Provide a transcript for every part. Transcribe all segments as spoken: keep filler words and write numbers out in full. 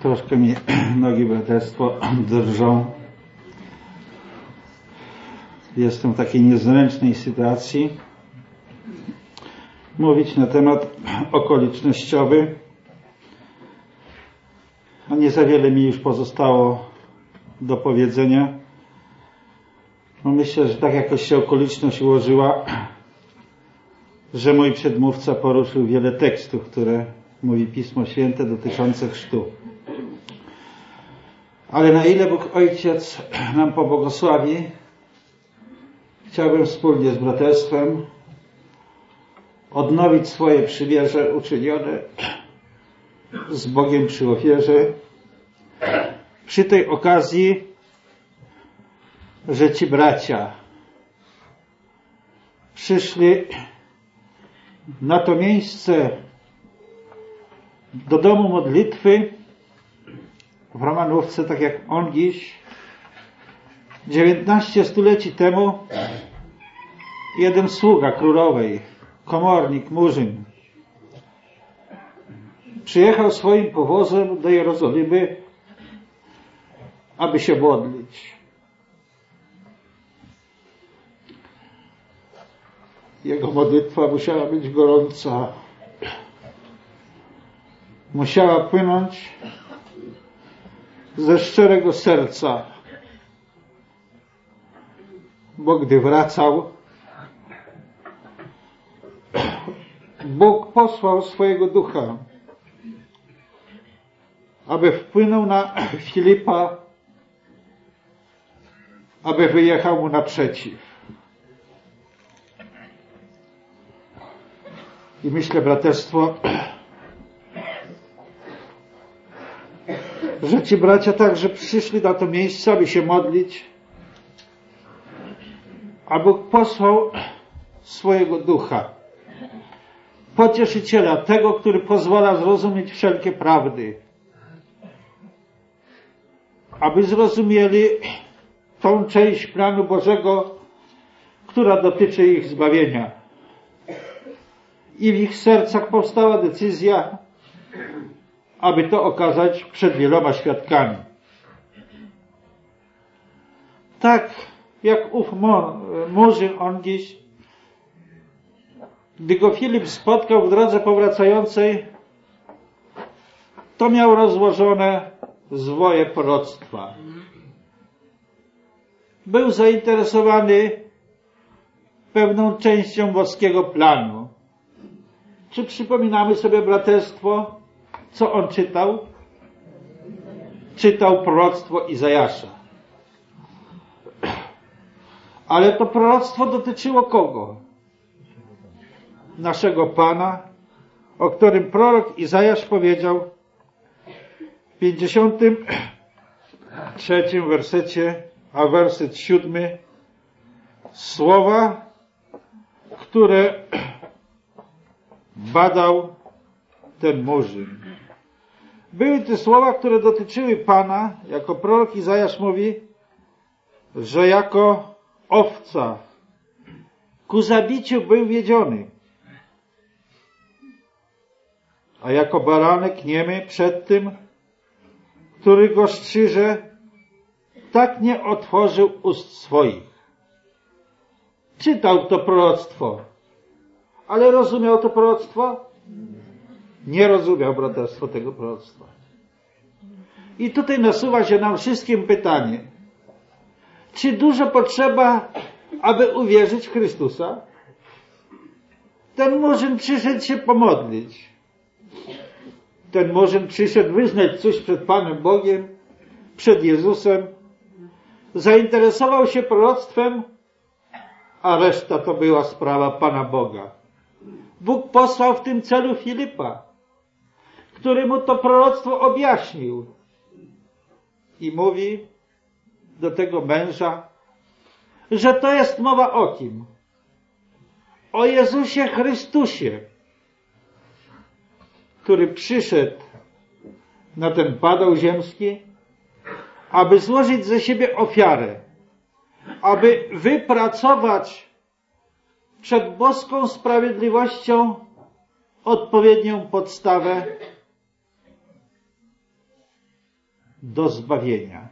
Troszkę mi nogi, braterstwo, drżą. Jestem w takiej niezręcznej sytuacji. Mówić na temat okolicznościowy. A nie za wiele mi już pozostało do powiedzenia. No myślę, że tak jakoś się okoliczność ułożyła, że mój przedmówca poruszył wiele tekstów, które mówi Pismo Święte dotyczące chrztu. Ale na ile Bóg Ojciec nam pobłogosławi, chciałbym wspólnie z braterstwem odnowić swoje przymierze uczynione z Bogiem przy ofierze. Przy tej okazji, że ci bracia przyszli na to miejsce do domu modlitwy w Romanówce, tak jak on dziś, dziewiętnaście stuleci temu, jeden sługa królowej, komornik, murzyn, przyjechał swoim powozem do Jerozolimy, aby się modlić. Jego modlitwa musiała być gorąca. Musiała płynąć ze szczerego serca. Bo gdy wracał, Bóg posłał swojego ducha, aby wpłynął na Filipa, aby wyjechał mu naprzeciw. I myślę, braterstwo, że ci bracia także przyszli na to miejsce, aby się modlić, a Bóg posłał swojego ducha, pocieszyciela, tego, który pozwala zrozumieć wszelkie prawdy, aby zrozumieli tą część planu Bożego, która dotyczy ich zbawienia. I w ich sercach powstała decyzja, aby to okazać przed wieloma świadkami. Tak jak ów murzyn on dziś, gdy go Filip spotkał w drodze powracającej, to miał rozłożone zwoje proroctwa. Był zainteresowany pewną częścią boskiego planu. Czy przypominamy sobie, braterstwo, co on czytał? Czytał proroctwo Izajasza. Ale to proroctwo dotyczyło kogo? Naszego Pana, o którym prorok Izajasz powiedział w pięćdziesiątym trzecim wersecie, a werset siódmy, słowa, które badał ten murzyn. Były to słowa, które dotyczyły Pana, jako prorok Izajasz mówi, że jako owca ku zabiciu był wiedziony, a jako baranek niemy przed tym, który go strzyże, tak nie otworzył ust swoich. Czytał to proroctwo, ale rozumiał to proroctwo? Nie rozumiał, braterstwo, tego proroctwa. I tutaj nasuwa się nam wszystkim pytanie, czy dużo potrzeba, aby uwierzyć w Chrystusa? Ten murzyn przyszedł się pomodlić. Ten murzyn przyszedł wyznać coś przed Panem Bogiem, przed Jezusem. Zainteresował się proroctwem, a reszta to była sprawa Pana Boga. Bóg posłał w tym celu Filipa, który mu to proroctwo objaśnił. I mówi do tego męża, że to jest mowa o kim? O Jezusie Chrystusie, który przyszedł na ten padał ziemski, aby złożyć ze siebie ofiarę, aby wypracować przed boską sprawiedliwością odpowiednią podstawę do zbawienia.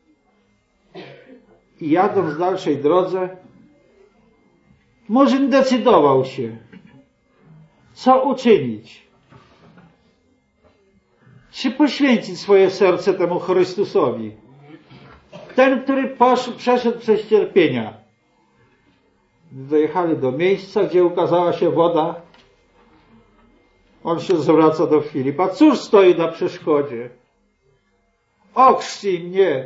I jadąc w dalszej drodze, Murzyn decydował się, co uczynić. Czy poświęcić swoje serce temu Chrystusowi. Ten, który poszedł, przeszedł przez cierpienia. Dojechali do miejsca, gdzie ukazała się woda. On się zwraca do Filipa. Cóż stoi na przeszkodzie? Ochrzcij mnie.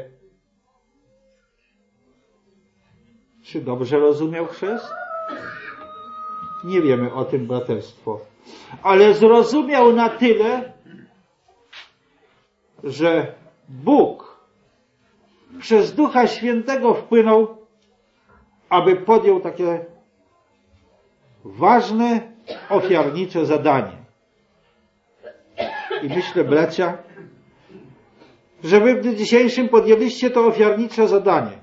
Czy dobrze rozumiał chrzest? Nie wiemy o tym, braterstwo. Ale zrozumiał na tyle, że Bóg przez Ducha Świętego wpłynął, aby podjął takie ważne, ofiarnicze zadanie. I myślę, bracia, że wy w dniu dzisiejszym podjęliście to ofiarnicze zadanie,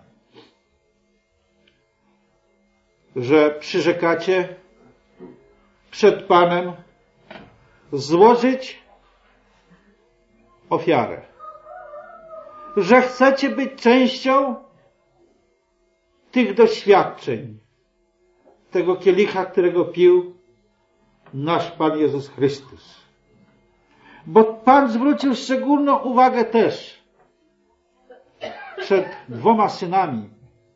że przyrzekacie przed Panem złożyć ofiarę. Że chcecie być częścią tych doświadczeń, tego kielicha, którego pił nasz Pan Jezus Chrystus. Bo Pan zwrócił szczególną uwagę też przed dwoma synami,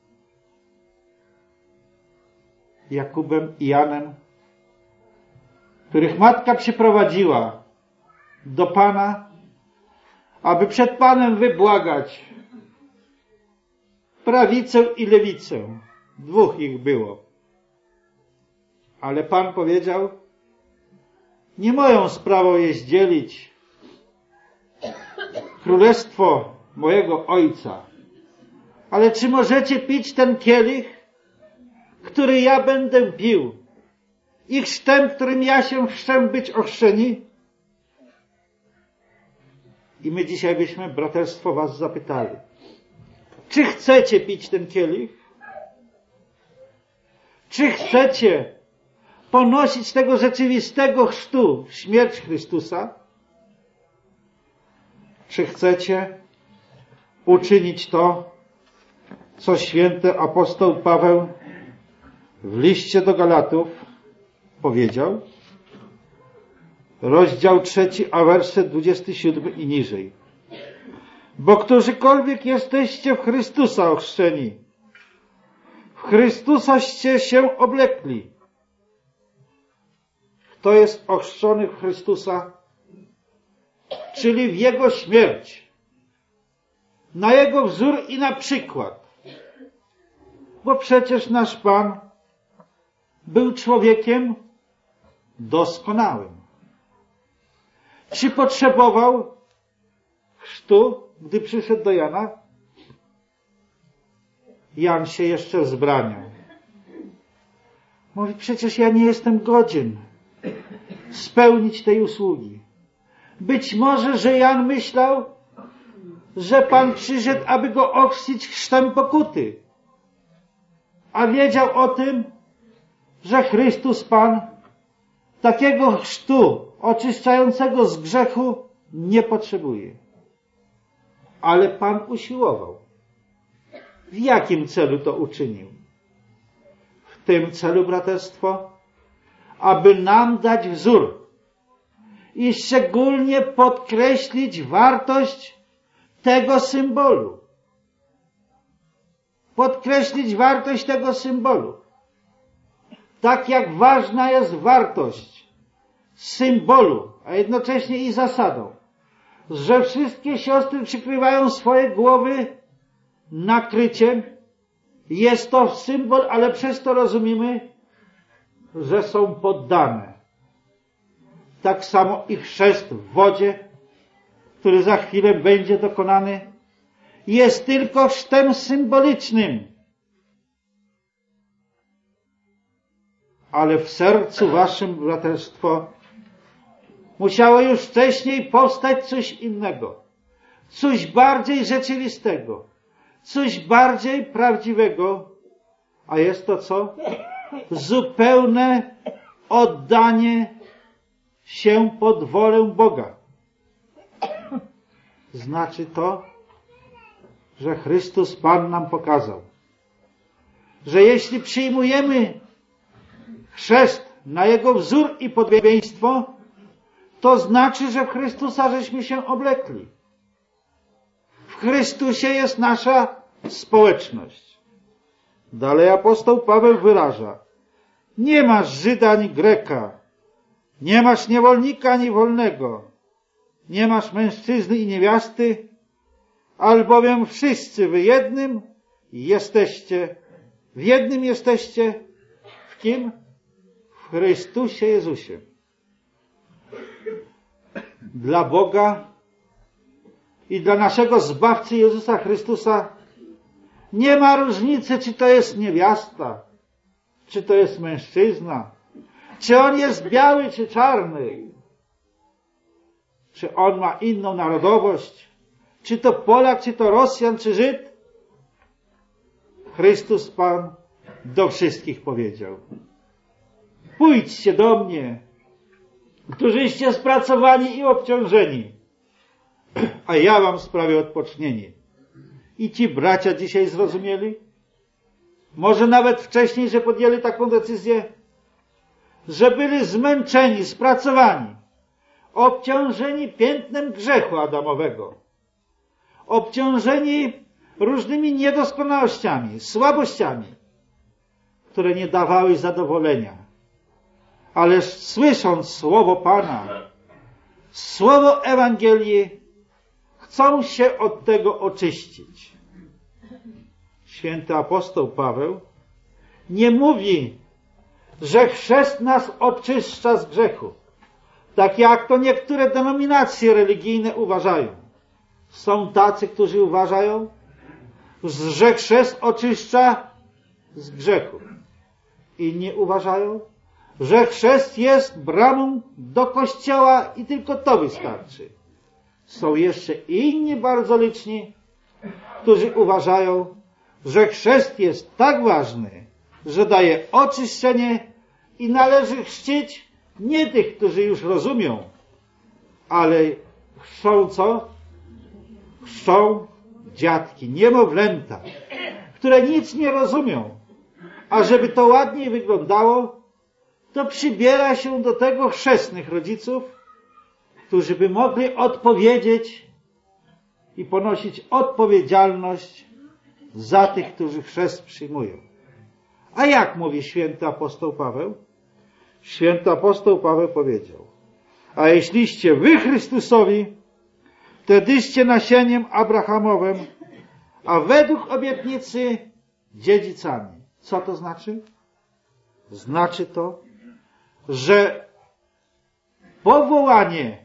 Jakubem i Janem, których matka przyprowadziła do Pana, aby przed Panem wybłagać prawicę i lewicę. Dwóch ich było. Ale Pan powiedział, nie moją sprawą jest dzielić królestwo mojego Ojca. Ale czy możecie pić ten kielich, który ja będę pił, i chrztem, którym ja się chrzczę, być ochrzczeni? I my dzisiaj byśmy, braterstwo, was zapytali, czy chcecie pić ten kielich? Czy chcecie ponosić tego rzeczywistego chrztu, śmierć Chrystusa? Czy chcecie uczynić to, co święty apostoł Paweł w liście do Galatów powiedział? Rozdział trzeci, a werset dwudziesty siódmy i niżej. Bo którzykolwiek jesteście w Chrystusa ochrzczeni, w Chrystusaście się oblekli. Kto jest ochrzczony w Chrystusa, czyli w Jego śmierć, na Jego wzór i na przykład. Bo przecież nasz Pan był człowiekiem doskonałym. Czy potrzebował chrztu, gdy przyszedł do Jana? Jan się jeszcze wzbraniał. Mówi, przecież ja nie jestem godzien spełnić tej usługi. Być może, że Jan myślał, że Pan przyszedł, aby go ochrzcić chrztem pokuty. A wiedział o tym, że Chrystus Pan takiego chrztu oczyszczającego z grzechu nie potrzebuje. Ale Pan usiłował. W jakim celu to uczynił? W tym celu, braterstwo, aby nam dać wzór i szczególnie podkreślić wartość tego symbolu. Podkreślić wartość tego symbolu. Tak jak ważna jest wartość symbolu, a jednocześnie i zasadą, że wszystkie siostry przykrywają swoje głowy nakryciem. Jest to symbol, ale przez to rozumiemy, że są poddane. Tak samo i chrzest w wodzie, który za chwilę będzie dokonany, jest tylko chrztem symbolicznym. Ale w sercu waszym, braterstwo, musiało już wcześniej powstać coś innego. Coś bardziej rzeczywistego. Coś bardziej prawdziwego. A jest to co? Zupełne oddanie się pod wolę Boga. Znaczy to, że Chrystus Pan nam pokazał, że jeśli przyjmujemy chrzest na Jego wzór i podobieństwo, to znaczy, że w Chrystusa żeśmy się oblekli. W Chrystusie jest nasza społeczność. Dalej apostoł Paweł wyraża: nie masz Żyda ani Greka, nie masz niewolnika ani wolnego, nie masz mężczyzny i niewiasty, albowiem wszyscy wy jednym jesteście, w jednym jesteście, w kim? W Chrystusie Jezusie. Dla Boga i dla naszego Zbawcy Jezusa Chrystusa nie ma różnicy, czy to jest niewiasta, czy to jest mężczyzna, czy on jest biały, czy czarny, czy on ma inną narodowość, czy to Polak, czy to Rosjan, czy Żyd. Chrystus Pan do wszystkich powiedział: pójdźcie do mnie, którzyście spracowani i obciążeni, a ja wam sprawię odpocznienie. I ci bracia dzisiaj zrozumieli? Może nawet wcześniej, że podjęli taką decyzję, że byli zmęczeni, spracowani, obciążeni piętnem grzechu Adamowego, obciążeni różnymi niedoskonałościami, słabościami, które nie dawały zadowolenia. Ależ słysząc słowo Pana, słowo Ewangelii, chcą się od tego oczyścić. Święty apostoł Paweł nie mówi, że chrzest nas oczyszcza z grzechu, tak jak to niektóre denominacje religijne uważają. Są tacy, którzy uważają, że chrzest oczyszcza z grzechu. Inni uważają, że chrzest jest bramą do kościoła i tylko to wystarczy. Są jeszcze inni bardzo liczni, którzy uważają, że chrzest jest tak ważny, że daje oczyszczenie i należy chrzcić nie tych, którzy już rozumią, ale chrzczą co? Chrzczą dziatki, niemowlęta, które nic nie rozumią. A żeby to ładniej wyglądało, to przybiera się do tego chrzestnych rodziców, którzy by mogli odpowiedzieć i ponosić odpowiedzialność za tych, którzy chrzest przyjmują. A jak mówi święty apostoł Paweł? Święty apostoł Paweł powiedział: a jeśliście wy Chrystusowi, wtedyście nasieniem Abrahamowym, a według obietnicy dziedzicami. Co to znaczy? Znaczy to, że powołanie,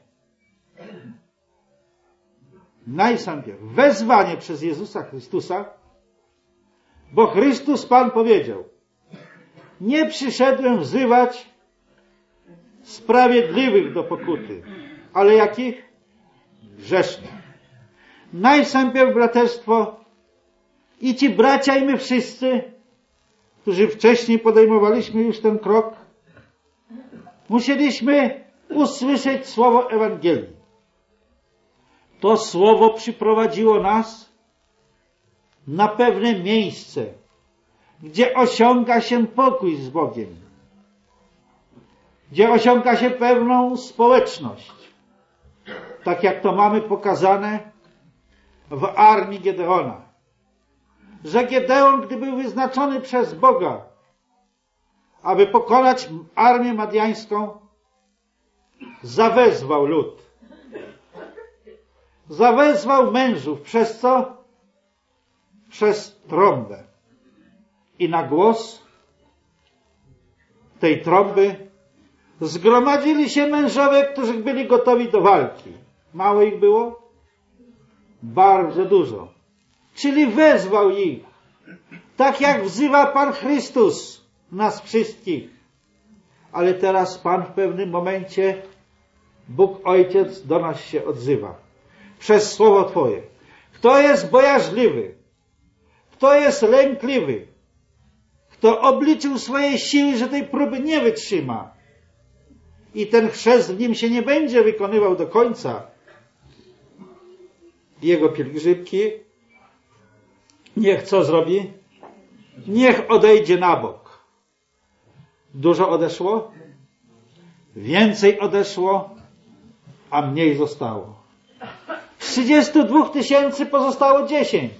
najpierw wezwanie przez Jezusa Chrystusa, bo Chrystus Pan powiedział: nie przyszedłem wzywać sprawiedliwych do pokuty, ale jakich? Grzesznych. Najpierw braterstwo i ci bracia i my wszyscy, którzy wcześniej podejmowaliśmy już ten krok, musieliśmy usłyszeć słowo Ewangelii. To słowo przyprowadziło nas na pewne miejsce, gdzie osiąga się pokój z Bogiem, gdzie osiąga się pewną społeczność, tak jak to mamy pokazane w armii Gedeona. Że Gedeon, gdy był wyznaczony przez Boga, aby pokonać armię madiańską, zawezwał lud. Zawezwał mężów. Przez co? Przez trąbę. I na głos tej trąby zgromadzili się mężowie, którzy byli gotowi do walki. Mało ich było? Bardzo dużo. Czyli wezwał ich. Tak jak wzywa Pan Chrystus nas wszystkich. Ale teraz Pan w pewnym momencie, Bóg Ojciec, do nas się odzywa. Przez słowo Twoje. Kto jest bojaźliwy? Kto jest lękliwy? Kto obliczył swoje siły, że tej próby nie wytrzyma i ten chrzest w nim się nie będzie wykonywał do końca jego pielgrzymki, niech co zrobi? Niech odejdzie na bok. Dużo odeszło? Więcej odeszło, a mniej zostało. Z trzydziestu dwóch tysięcy pozostało dziesięć.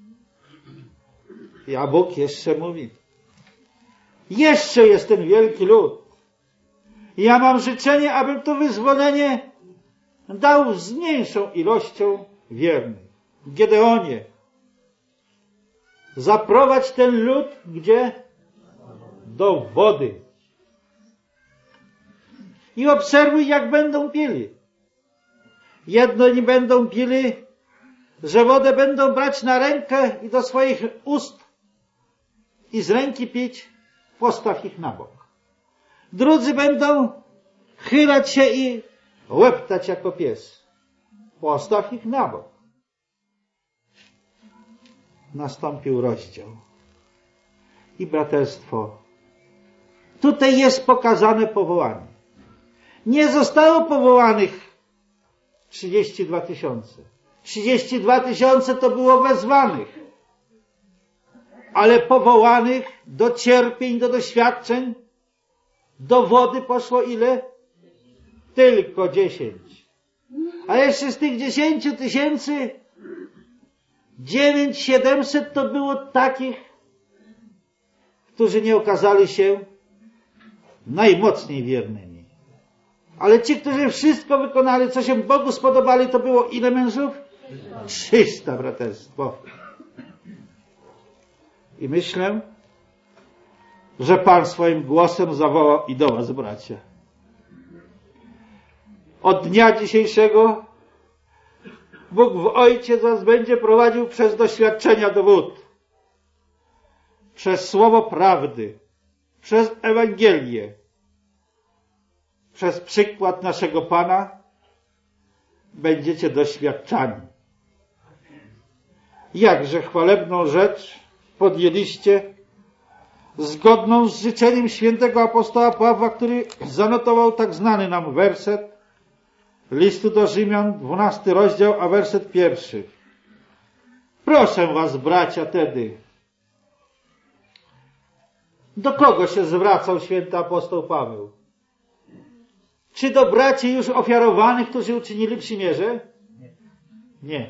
A Bóg jeszcze mówi: jeszcze jest ten wielki lud. Ja mam życzenie, abym to wyzwolenie dał z mniejszą ilością wiernych. W Gedeonie. Zaprowadź ten lud gdzie? Do wody. I obserwuj, jak będą pili. Jedni będą pili, że wodę będą brać na rękę i do swoich ust i z ręki pić, postaw ich na bok. Drudzy będą chylać się i łeptać jako pies. Postaw ich na bok. Nastąpił rozdział. I braterstwo, tutaj jest pokazane powołanie. Nie zostało powołanych trzydzieści dwa tysiące. trzydzieści dwa tysiące to było wezwanych. Ale powołanych do cierpień, do doświadczeń, do wody poszło ile? Tylko dziesięć. A jeszcze z tych dziesięciu tysięcy dziewięć siedemset to było takich, którzy nie okazali się najmocniej wiernymi. Ale ci, którzy wszystko wykonali, co się Bogu spodobali, to było ile mężów? Trzysta, braterstwo. I myślę, że Pan swoim głosem zawołał i do was, bracia. Od dnia dzisiejszego Bóg w Ojciec was będzie prowadził przez doświadczenia do wód, przez słowo prawdy, przez Ewangelię, przez przykład naszego Pana będziecie doświadczani. Jakże chwalebną rzecz podjęliście, zgodną z życzeniem świętego apostoła Pawła, który zanotował tak znany nam werset listu do Rzymian, dwunasty rozdział, a werset pierwszy. Proszę was, bracia, tedy. Do kogo się zwracał święty apostoł Paweł? Czy do braci już ofiarowanych, którzy uczynili przymierze? Nie.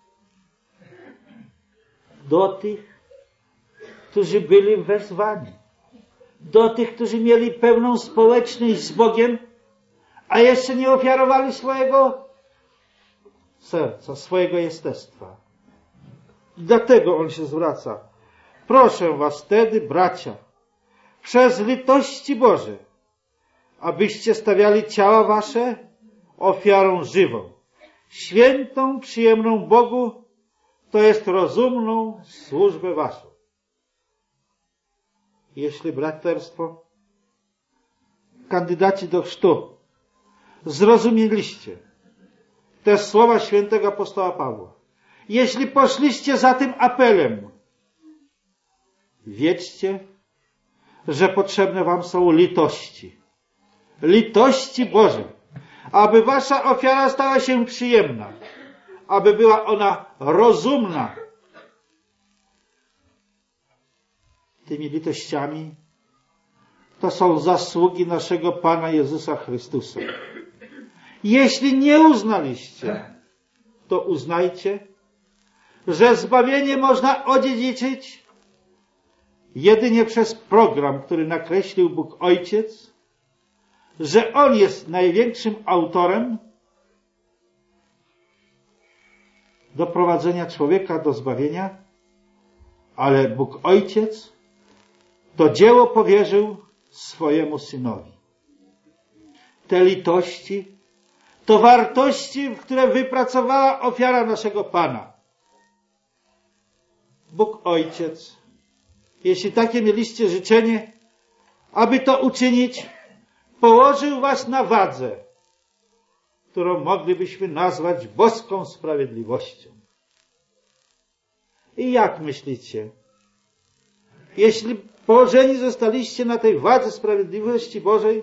Do tych, którzy byli wezwani. Do tych, którzy mieli pełną społeczność z Bogiem, a jeszcze nie ofiarowali swojego serca, swojego jestestwa. Dlatego on się zwraca. Proszę was tedy, bracia, przez litości Boże, abyście stawiali ciała wasze ofiarą żywą, świętą, przyjemną Bogu, to jest rozumną służbę waszą. Jeśli, braterstwo, kandydaci do chrztu, zrozumieliście te słowa świętego apostoła Pawła, jeśli poszliście za tym apelem, wiedzcie, że potrzebne wam są litości. Litości Boże, aby wasza ofiara stała się przyjemna, aby była ona rozumna. Tymi litościami to są zasługi naszego Pana Jezusa Chrystusa. Jeśli nie uznaliście, to uznajcie, że zbawienie można odziedziczyć jedynie przez program, który nakreślił Bóg Ojciec, że On jest największym autorem doprowadzenia człowieka do zbawienia, ale Bóg Ojciec to dzieło powierzył swojemu Synowi. Te litości to wartości, które wypracowała ofiara naszego Pana. Bóg Ojciec, jeśli takie mieliście życzenie, aby to uczynić, położył was na wadze, którą moglibyśmy nazwać boską sprawiedliwością. I jak myślicie? Jeśli położeni zostaliście na tej wadze sprawiedliwości Bożej,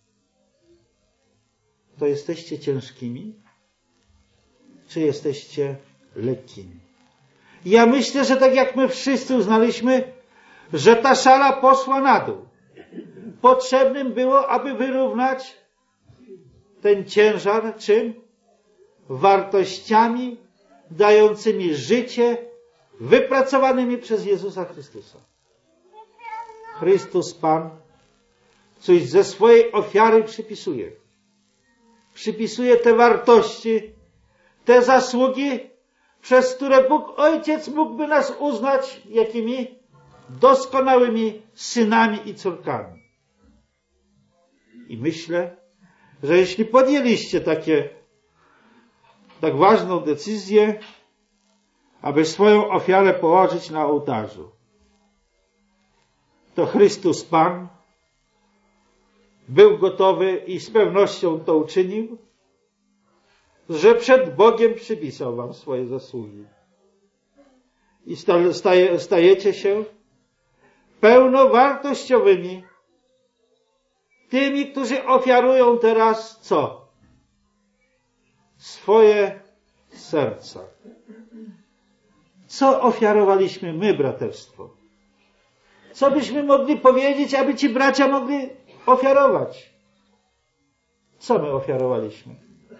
to jesteście ciężkimi, czy jesteście lekkimi? Ja myślę, że tak jak my wszyscy uznaliśmy, że ta szala poszła na dół. Potrzebnym było, aby wyrównać ten ciężar czym? Wartościami dającymi życie, wypracowanymi przez Jezusa Chrystusa. Chrystus Pan coś ze swojej ofiary przypisuje. Przypisuje te wartości, te zasługi, przez które Bóg Ojciec mógłby nas uznać jakimi doskonałymi synami i córkami. I myślę, że jeśli podjęliście takie, tak ważną decyzję, aby swoją ofiarę położyć na ołtarzu, to Chrystus Pan był gotowy i z pewnością to uczynił, że przed Bogiem przypisał wam swoje zasługi. I staje, stajecie się pełnowartościowymi tymi, którzy ofiarują teraz co? Swoje serca. Co ofiarowaliśmy my, braterstwo? Co byśmy mogli powiedzieć, aby ci bracia mogli ofiarować? Co my ofiarowaliśmy?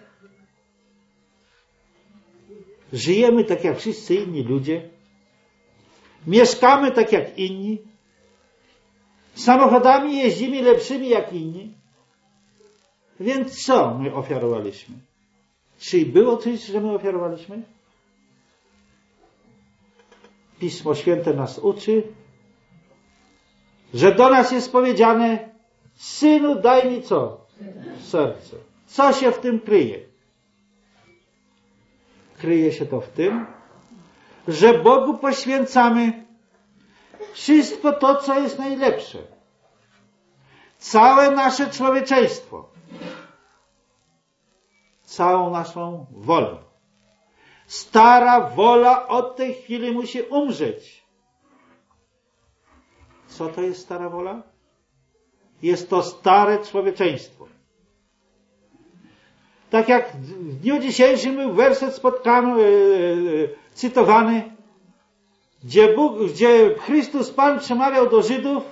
Żyjemy tak jak wszyscy inni ludzie. Mieszkamy tak jak inni. Samochodami jeździmy lepszymi jak inni. Więc co my ofiarowaliśmy? Czy było coś, że my ofiarowaliśmy? Pismo Święte nas uczy, że do nas jest powiedziane: Synu, daj mi co? Serce. Co się w tym kryje? Kryje się to w tym, że Bogu poświęcamy wszystko to, co jest najlepsze. Całe nasze człowieczeństwo. Całą naszą wolę. Stara wola od tej chwili musi umrzeć. Co to jest stara wola? Jest to stare człowieczeństwo. Tak jak w dniu dzisiejszym był werset spotkany, yy, cytowany, gdzie, Bóg, gdzie Chrystus Pan przemawiał do Żydów,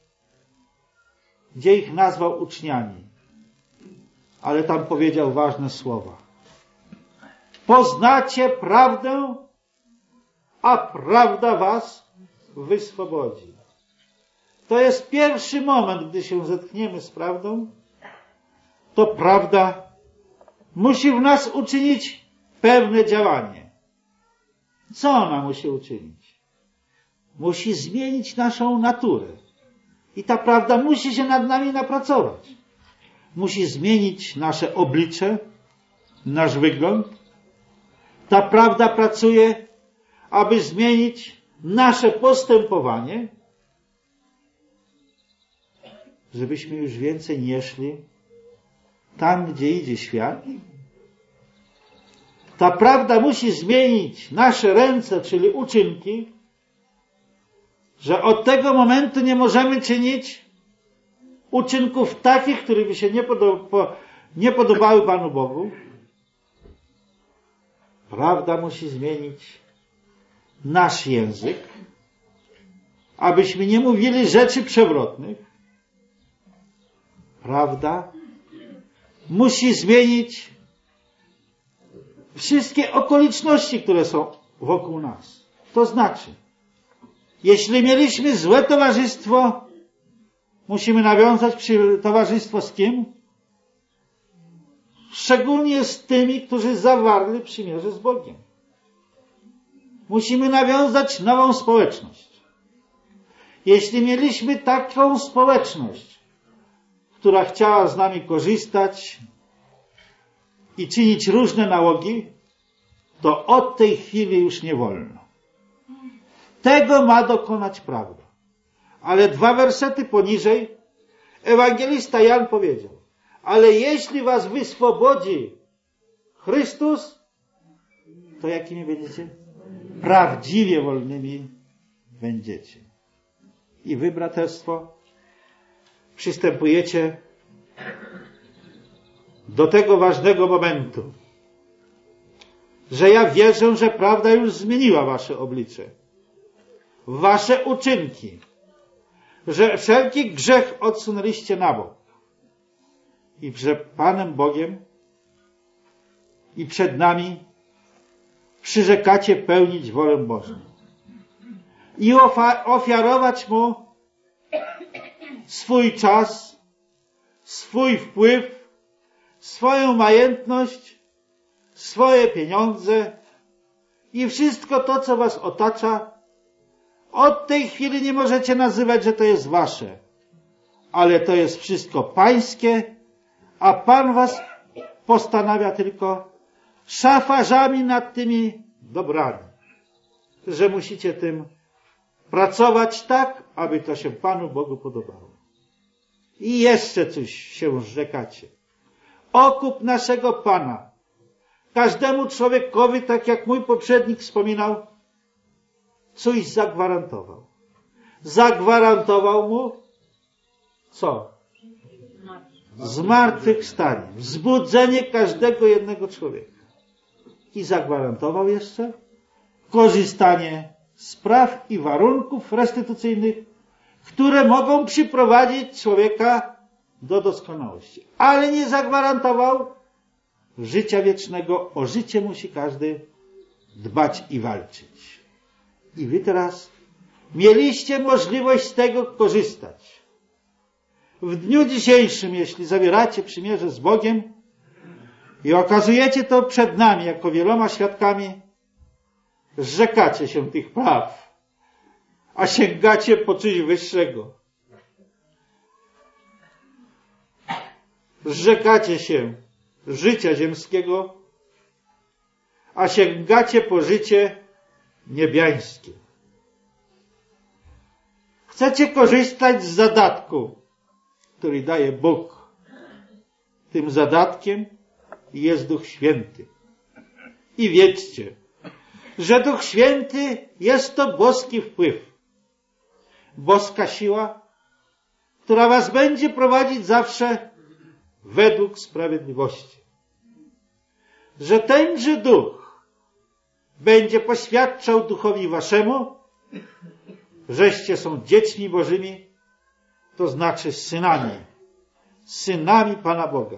gdzie ich nazwał uczniami. Ale tam powiedział ważne słowa. Poznacie prawdę, a prawda was wyswobodzi. To jest pierwszy moment, gdy się zetkniemy z prawdą. To prawda musi w nas uczynić pewne działanie. Co ona musi uczynić? Musi zmienić naszą naturę. I ta prawda musi się nad nami napracować. Musi zmienić nasze oblicze, nasz wygląd. Ta prawda pracuje, aby zmienić nasze postępowanie, żebyśmy już więcej nie szli tam, gdzie idzie świat. Ta prawda musi zmienić nasze ręce, czyli uczynki, że od tego momentu nie możemy czynić uczynków takich, które by się nie, podoba, nie podobały Panu Bogu. Prawda musi zmienić nasz język, abyśmy nie mówili rzeczy przewrotnych. Prawda musi zmienić wszystkie okoliczności, które są wokół nas. To znaczy, jeśli mieliśmy złe towarzystwo, musimy nawiązać towarzystwo z kim? Szczególnie z tymi, którzy zawarli przymierze z Bogiem. Musimy nawiązać nową społeczność. Jeśli mieliśmy taką społeczność, która chciała z nami korzystać i czynić różne nałogi, to od tej chwili już nie wolno. Tego ma dokonać prawda. Ale dwa wersety poniżej ewangelista Jan powiedział: ale jeśli was wyswobodzi Chrystus, to jakimi będziecie? Prawdziwie wolnymi będziecie. I wy, braterstwo, przystępujecie do tego ważnego momentu, że ja wierzę, że prawda już zmieniła wasze oblicze, wasze uczynki, że wszelki grzech odsunęliście na bok i że Panem Bogiem i przed nami przyrzekacie pełnić wolę Bożą i ofiarować Mu swój czas, swój wpływ, swoją majętność, swoje pieniądze i wszystko to, co was otacza. Od tej chwili nie możecie nazywać, że to jest wasze, ale to jest wszystko pańskie, a Pan was postanawia tylko szafarzami nad tymi dobrami, że musicie tym pracować tak, aby to się Panu Bogu podobało. I jeszcze coś się rzekacie. Okup naszego Pana każdemu człowiekowi, tak jak mój poprzednik wspominał, coś zagwarantował. Zagwarantował mu co? Zmartwychwstanie, wzbudzenie każdego jednego człowieka. I zagwarantował jeszcze korzystanie z praw i warunków restytucyjnych, które mogą przyprowadzić człowieka do doskonałości. Ale nie zagwarantował życia wiecznego. O życie musi każdy dbać i walczyć. I wy teraz mieliście możliwość z tego korzystać. W dniu dzisiejszym, jeśli zawieracie przymierze z Bogiem i okazujecie to przed nami jako wieloma świadkami, zrzekacie się tych praw, a sięgacie po coś wyższego. Zrzekacie się życia ziemskiego, a sięgacie po życie niebiańskie. Chcecie korzystać z zadatku, który daje Bóg. Tym zadatkiem jest Duch Święty. I wiedzcie, że Duch Święty jest to boski wpływ, boska siła, która was będzie prowadzić zawsze według sprawiedliwości. Że tenże Duch będzie poświadczał Duchowi waszemu, żeście są dziećmi Bożymi, to znaczy synami, synami Pana Boga.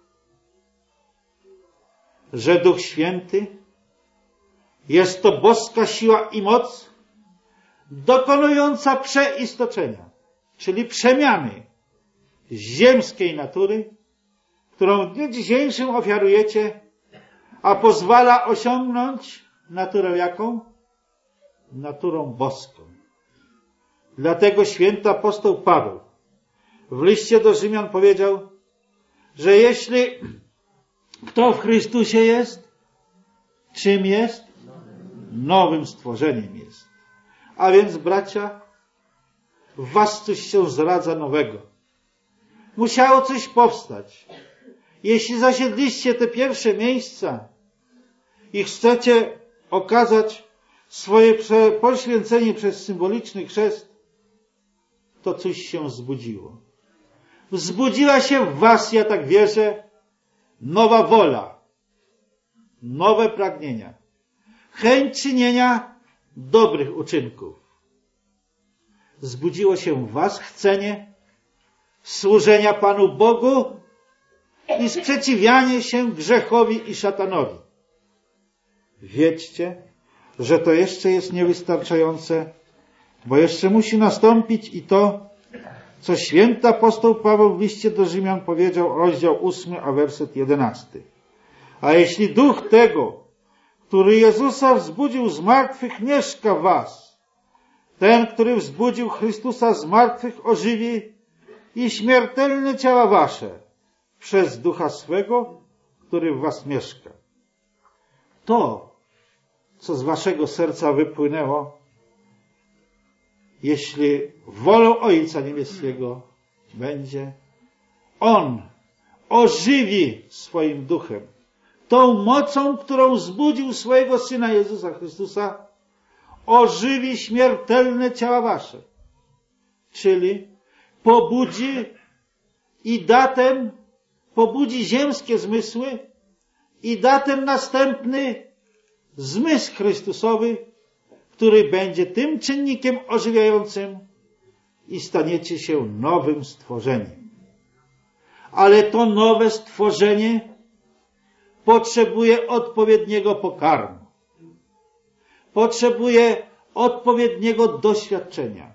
Że Duch Święty jest to boska siła i moc dokonująca przeistoczenia, czyli przemiany ziemskiej natury, którą w dniu dzisiejszym ofiarujecie, a pozwala osiągnąć naturę jaką? Naturą boską. Dlatego święty apostoł Paweł w liście do Rzymian powiedział, że jeśli kto w Chrystusie jest, czym jest? Nowym stworzeniem jest. A więc, bracia, w was coś się zradza nowego. Musiało coś powstać. Jeśli zasiedliście te pierwsze miejsca i chcecie okazać swoje poświęcenie przez symboliczny chrzest, to coś się wzbudziło. Wzbudziła się w was, ja tak wierzę, nowa wola, nowe pragnienia, chęć czynienia dobrych uczynków. Wzbudziło się w was chcenie służenia Panu Bogu i sprzeciwianie się grzechowi i szatanowi. Wiedzcie, że to jeszcze jest niewystarczające, bo jeszcze musi nastąpić i to, co święty apostoł Paweł w liście do Rzymian powiedział, rozdział ósmy, a werset jedenasty. A jeśli duch tego, który Jezusa wzbudził z martwych, mieszka w was, ten, który wzbudził Chrystusa z martwych, ożywi i śmiertelne ciała wasze przez ducha swego, który w was mieszka. To, co z waszego serca wypłynęło, jeśli wolą Ojca Niebieskiego będzie, On ożywi swoim duchem, tą mocą, którą wzbudził swojego Syna Jezusa Chrystusa, ożywi śmiertelne ciała wasze. Czyli pobudzi i datem pobudzi ziemskie zmysły i datem następny zmysł Chrystusowy, który będzie tym czynnikiem ożywiającym i staniecie się nowym stworzeniem. Ale to nowe stworzenie potrzebuje odpowiedniego pokarmu. Potrzebuje odpowiedniego doświadczenia.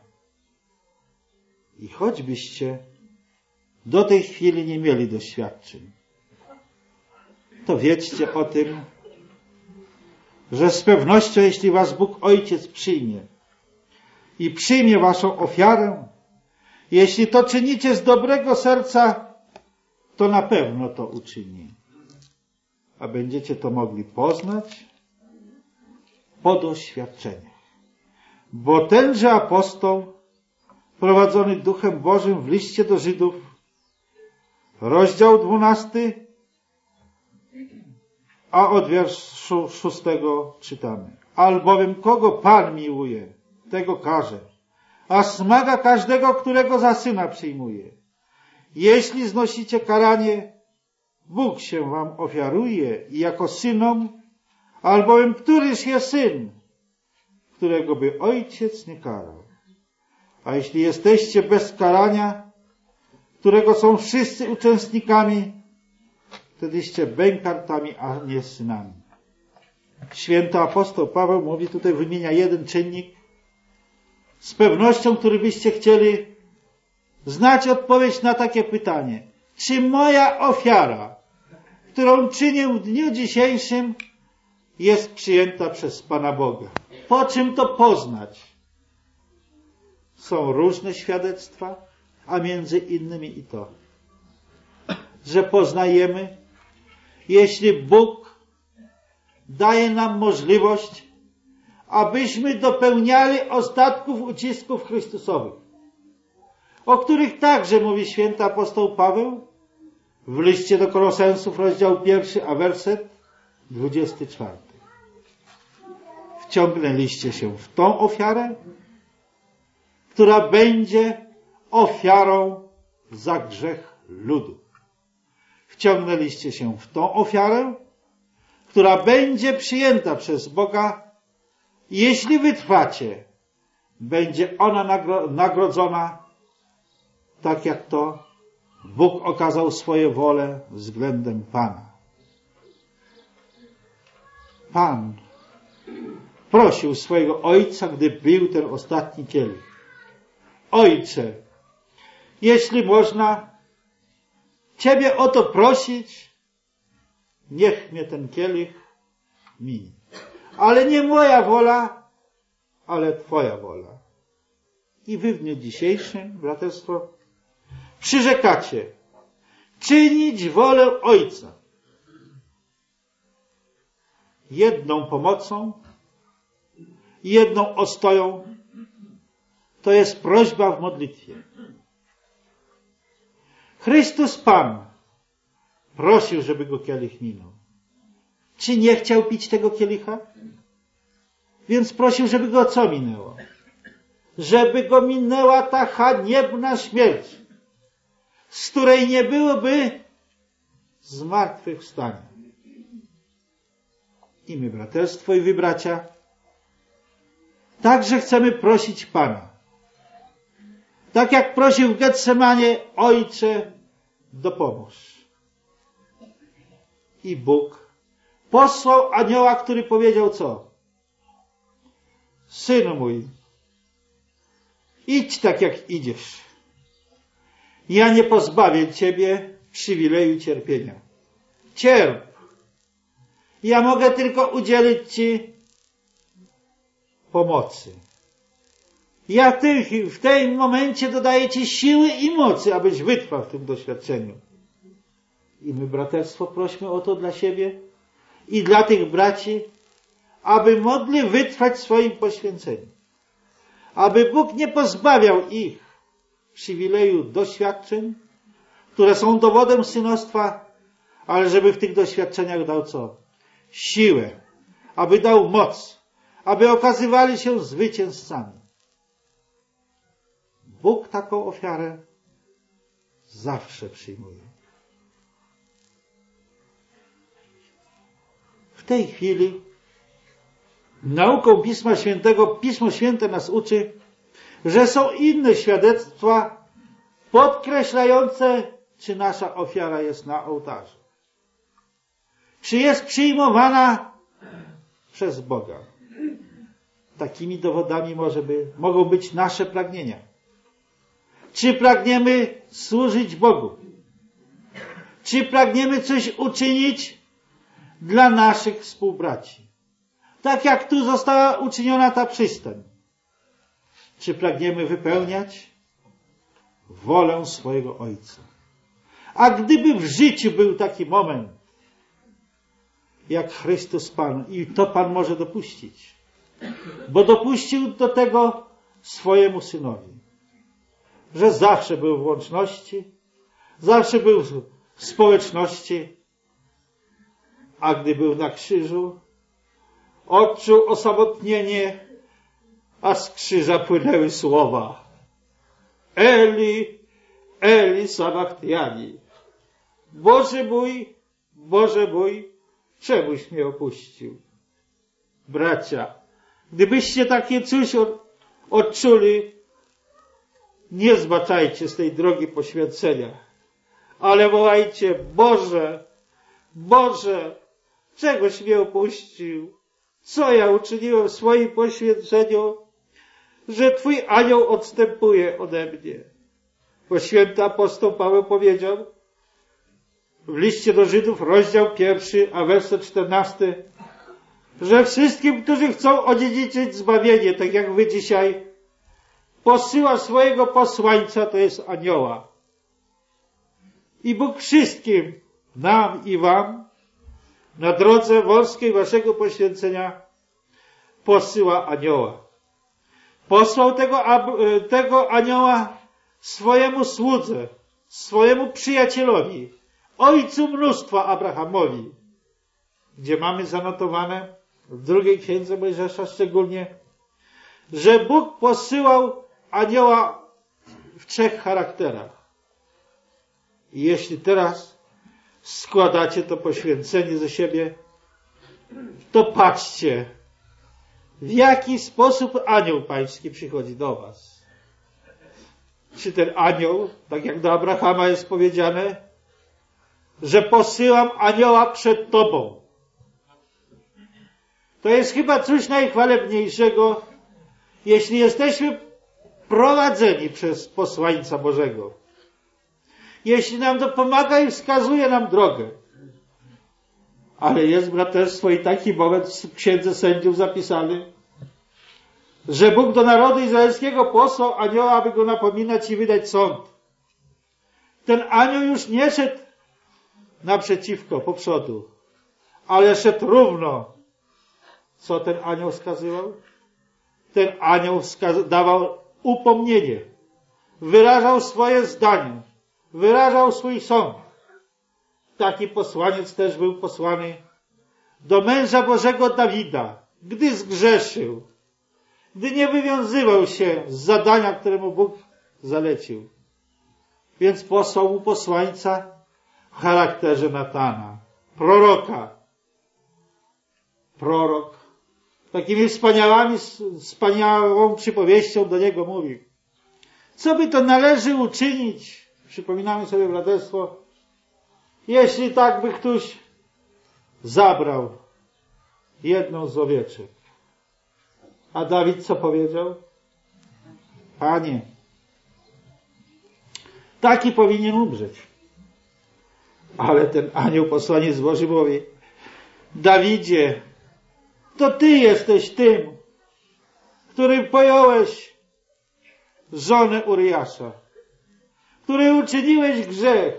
I choćbyście do tej chwili nie mieli doświadczeń, to wiedzcie o tym, że z pewnością, jeśli was Bóg Ojciec przyjmie i przyjmie waszą ofiarę, jeśli to czynicie z dobrego serca, to na pewno to uczyni. A będziecie to mogli poznać po doświadczeniach. Bo tenże apostoł, prowadzony Duchem Bożym w liście do Żydów, rozdział dwunasty, a od wierszu szóstego czytamy. Albowiem kogo Pan miłuje, tego karze, a smaga każdego, którego za syna przyjmuje. Jeśli znosicie karanie, Bóg się wam ofiaruje i jako synom, albowiem któryż jest syn, którego by ojciec nie karał. A jeśli jesteście bez karania, którego są wszyscy uczestnikami, wtedyście bękartami, a nie synami. Święty apostoł Paweł mówi tutaj, wymienia jeden czynnik, z pewnością, który byście chcieli znać odpowiedź na takie pytanie. Czy moja ofiara, którą czynię w dniu dzisiejszym, jest przyjęta przez Pana Boga? Po czym to poznać? Są różne świadectwa, a między innymi i to, że poznajemy, jeśli Bóg daje nam możliwość, abyśmy dopełniali ostatków ucisków Chrystusowych, o których także mówi święty apostoł Paweł w liście do Kolosensów, rozdział pierwszy, a werset dwudziesty czwarty. Wciągnęliście się w tą ofiarę, która będzie ofiarą za grzech ludu. Wciągnęliście się w tą ofiarę, która będzie przyjęta przez Boga. Jeśli wytrwacie, będzie ona nagrodzona, tak jak to Bóg okazał swoją wolę względem Pana. Pan prosił swojego Ojca, gdy pił ten ostatni kielich. Ojcze, jeśli można Ciebie o to prosić, niech mnie ten kielich minie. Ale nie moja wola, ale Twoja wola. I wy w dniu dzisiejszym, braterstwo, przyrzekacie czynić wolę Ojca. Jedną pomocą, jedną ostoją to jest prośba w modlitwie. Chrystus Pan prosił, żeby go kielich minął. Czy nie chciał pić tego kielicha? Więc prosił, żeby go co minęło? Żeby go minęła ta haniebna śmierć, z której nie byłoby zmartwychwstania. I my, braterstwo, i wy, bracia, także chcemy prosić Pana. Tak jak prosił w Getsemanie, Ojcze, dopomóż. I Bóg posłał anioła, który powiedział co? Synu mój, idź tak jak idziesz. Ja nie pozbawię Ciebie przywileju cierpienia. Cierp. Ja mogę tylko udzielić Ci pomocy. Ja tych, w tym momencie dodaję Ci siły i mocy, abyś wytrwał w tym doświadczeniu. I my, braterstwo, prośmy o to dla siebie i dla tych braci, aby mogli wytrwać w swoim poświęceniu. Aby Bóg nie pozbawiał ich przywileju doświadczeń, które są dowodem synostwa, ale żeby w tych doświadczeniach dał co? Siłę. Aby dał moc. Aby okazywali się zwycięzcami. Bóg taką ofiarę zawsze przyjmuje. W tej chwili nauką Pisma Świętego Pismo Święte nas uczy, że są inne świadectwa podkreślające, czy nasza ofiara jest na ołtarzu. Czy jest przyjmowana przez Boga. Takimi dowodami może by, mogą być nasze pragnienia. Czy pragniemy służyć Bogu? Czy pragniemy coś uczynić dla naszych współbraci? Tak jak tu została uczyniona ta przystań. Czy pragniemy wypełniać wolę swojego Ojca? A gdyby w życiu był taki moment, jak Chrystus Pan, i to Pan może dopuścić, bo dopuścił do tego swojemu Synowi, że zawsze był w łączności, zawsze był w społeczności, a gdy był na krzyżu, odczuł osamotnienie, a z krzyża płynęły słowa: Eli, Eli sabachthani. Boże mój, Boże mój, czemuś mnie opuścił? Bracia, gdybyście takie coś odczuli, nie zbaczajcie z tej drogi poświęcenia, ale wołajcie: Boże, Boże, czegoś mnie opuścił? Co ja uczyniłem w swoim poświęceniu, że Twój anioł odstępuje ode mnie? Bo święty apostoł Paweł powiedział w liście do Żydów, rozdział pierwszy, a werset czternasty, że wszystkim, którzy chcą odziedziczyć zbawienie, tak jak wy dzisiaj, posyła swojego posłańca, to jest anioła. I Bóg wszystkim, nam i wam, na drodze wolskiej waszego poświęcenia posyła anioła. Posłał tego, tego anioła swojemu słudze, swojemu przyjacielowi, ojcu mnóstwa Abrahamowi, gdzie mamy zanotowane w drugiej księdze Mojżesza szczególnie, że Bóg posyłał anioła w trzech charakterach. I jeśli teraz składacie to poświęcenie ze siebie, to patrzcie, w jaki sposób anioł pański przychodzi do was. Czy ten anioł, tak jak do Abrahama jest powiedziane, że posyłam anioła przed tobą. To jest chyba coś najchwalebniejszego, jeśli jesteśmy prowadzeni przez posłańca Bożego. Jeśli nam to pomaga i wskazuje nam drogę. Ale jest, braterstwo, i taki moment w Księdze Sędziów zapisany, że Bóg do narodu izraelskiego posłał anioła, aby go napominać i wydać sąd. Ten anioł już nie szedł naprzeciwko, po przodu, ale szedł równo. Co ten anioł wskazywał? Ten anioł wskaz- dawał upomnienie, wyrażał swoje zdanie, wyrażał swój sąd. Taki posłaniec też był posłany do męża Bożego Dawida, gdy zgrzeszył, gdy nie wywiązywał się z zadania, które mu Bóg zalecił. Więc posłał mu posłańca w charakterze Natana, proroka. Prorok takimi wspaniałymi, wspaniałą przypowieścią do niego mówi: co by to należy uczynić, przypominamy sobie, braterstwo, jeśli tak by ktoś zabrał jedną z owieczek. A Dawid co powiedział? Panie, taki powinien umrzeć. Ale ten anioł posłaniec Boży mówi: Dawidzie, to ty jesteś tym, który pojąłeś żonę Uriasza, który uczyniłeś grzech.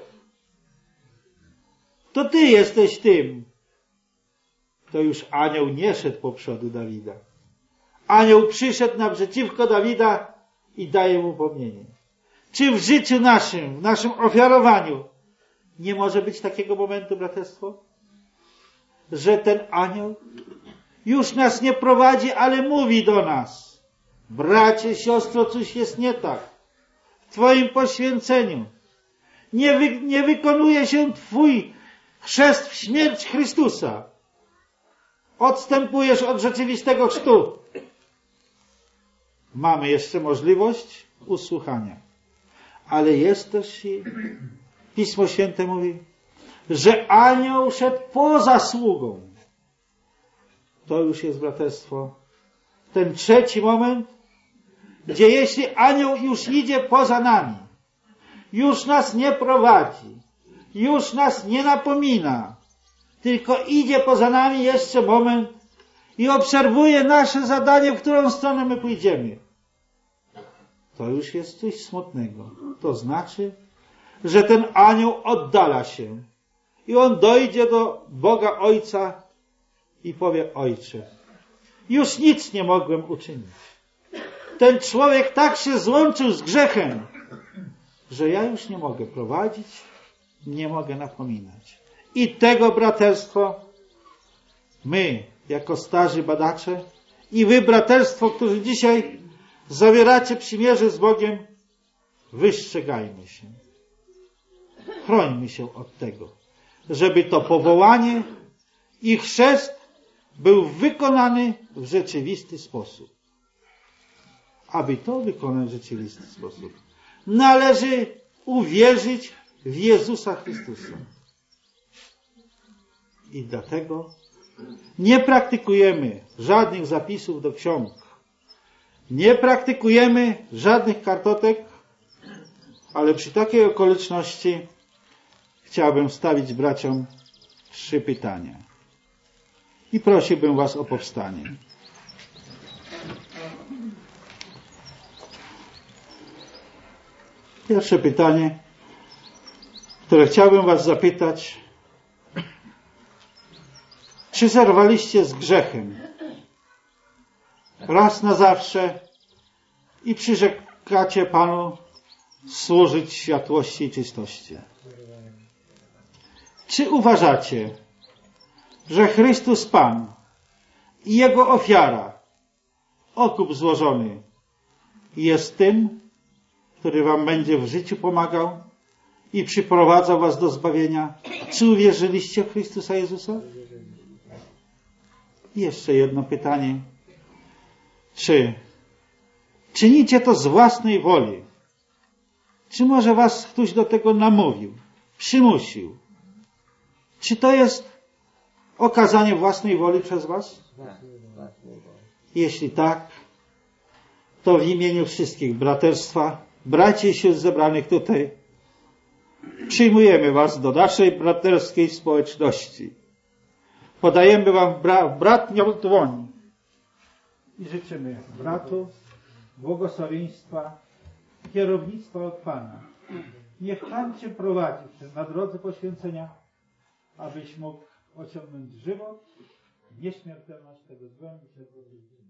To ty jesteś tym. To już anioł nie szedł po przodu Dawida. Anioł przyszedł naprzeciwko Dawida i daje mu pomnienie. Czy w życiu naszym, w naszym ofiarowaniu nie może być takiego momentu, braterstwo, że ten anioł już nas nie prowadzi, ale mówi do nas: bracie, siostro, coś jest nie tak w twoim poświęceniu. Nie, wy, nie wykonuje się twój chrzest w śmierć Chrystusa. odstępujesz od rzeczywistego chrztu, mamy jeszcze możliwość usłuchania. Ale jest też i Pismo Święte mówi, że anioł szedł poza sługą. To już jest braterstwo. Ten trzeci moment, gdzie jeśli anioł już idzie poza nami, już nas nie prowadzi, już nas nie napomina, tylko idzie poza nami jeszcze moment i obserwuje nasze zadanie, w którą stronę my pójdziemy. To już jest coś smutnego. To znaczy, że ten anioł oddala się i on dojdzie do Boga Ojca i powie: Ojcze, już nic nie mogłem uczynić. Ten człowiek tak się złączył z grzechem, że ja już nie mogę prowadzić, nie mogę napominać. I tego braterstwo my, jako starzy badacze, i wy, braterstwo, którzy dzisiaj zawieracie przymierze z Bogiem, wystrzegajmy się. Chrońmy się od tego, żeby to powołanie i chrzest był wykonany w rzeczywisty sposób. Aby to wykonać w rzeczywisty sposób, należy uwierzyć w Jezusa Chrystusa. I dlatego nie praktykujemy żadnych zapisów do ksiąg. Nie praktykujemy żadnych kartotek, ale przy takiej okoliczności chciałbym stawić braciom trzy pytania. I prosiłbym was o powstanie. Pierwsze pytanie, które chciałbym was zapytać: czy zerwaliście z grzechem raz na zawsze i przyrzekacie Panu służyć światłości i czystości? Czy uważacie, że Chrystus Pan i Jego ofiara, okup złożony, jest tym, który wam będzie w życiu pomagał i przyprowadzał was do zbawienia? Czy uwierzyliście w Chrystusa Jezusa? Jeszcze jedno pytanie. Czy czynicie to z własnej woli? Czy może was ktoś do tego namówił, przymusił? Czy to jest okazanie własnej woli przez was? Jeśli tak, to w imieniu wszystkich braterstwa, braci i sióstr zebranych tutaj, przyjmujemy was do naszej braterskiej społeczności. Podajemy wam bra- bratnią dłoń i życzymy bratu błogosławieństwa, kierownictwa od Pana. Niech Pan cię prowadzi na drodze poświęcenia, abyś mógł osiągnąć żywot, nieśmiertelność tego względu.